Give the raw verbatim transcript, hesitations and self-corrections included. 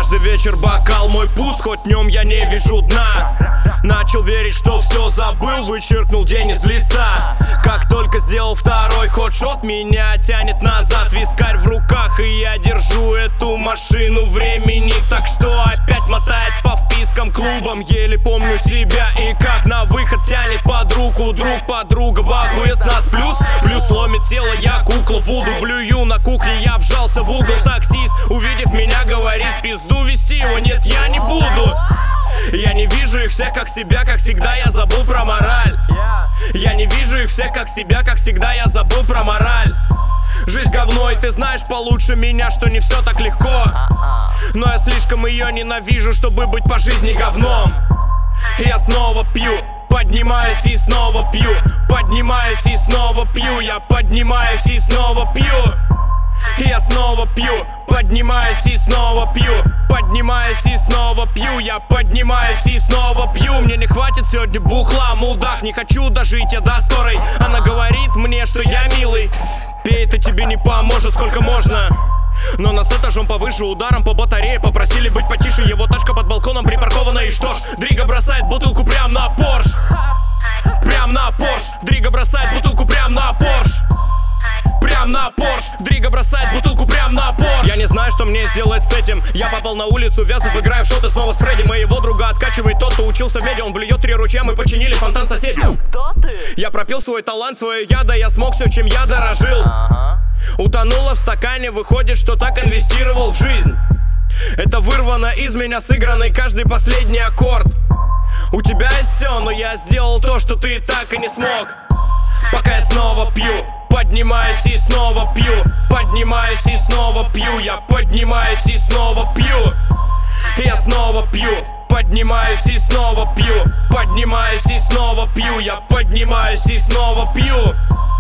Каждый вечер бокал мой пуст, хоть днем я не вижу дна. Начал верить, что все забыл, вычеркнул день из листа. Как только сделал второй ходшот, меня тянет назад. Вискарь в руках, и я держу эту машину времени. Так что опять мотает по впискам клубам. Еле помню себя и как на выход тянет под руку друг, подруга в ахуе с нас плюс. Плюс ломит тело, я кукла Вуду. Блюю на кухне, я вжался в угол. Таксист, увидев меня, говорит: пизду вести его, нет, я не буду. Я не вижу их всех как себя, как всегда я забыл про мораль. Я не вижу их всех как себя, как всегда я забыл про мораль. Жизнь говно, и ты знаешь получше меня, что не все так легко. Но я слишком ее ненавижу, чтобы быть по жизни говном. Я снова пью, поднимаюсь и снова пью. Поднимаюсь и снова пью, я поднимаюсь и снова пью. Я снова пью, поднимаюсь и снова пью. Поднимаюсь и снова пью, я поднимаюсь и снова пью. Мне не хватит сегодня бухла, мудак, не хочу дожить я до скорой. Она говорит мне, что я милый. Пей, это тебе не поможет, сколько можно. Но нас этажом повыше, ударом по батарее попросили быть потише. Его тачка под балконом припаркована, и что ж, Дрига бросает бутылку прям на Порш. Прям на Порш, Дрига бросает бутылку прям на Порш. Прям на Порш, Дрига бросает бутылку прям на Порш. Я не знаю, что мне сделать с этим. Я попал на улицу, Вязов, играю в шоты снова с Фредди. Моего друга откачивает тот, кто учился в меди. Он блюет три ручья, мы починили фонтан соседям. Кто ты? Я пропил свой талант, свое ядо, я смог все, чем я дорожил. Утонула в стакане, выходит, что так инвестировал в жизнь. Это вырвано из меня, сыгранный каждый последний аккорд. У тебя есть все, но я сделал то, что ты так и не смог. Пока я снова пью, поднимаюсь и снова пью. Поднимаюсь и снова пью, я поднимаюсь и снова пью. Я снова пью, поднимаюсь и снова пью. Поднимаюсь и снова пью, я поднимаюсь и снова пью.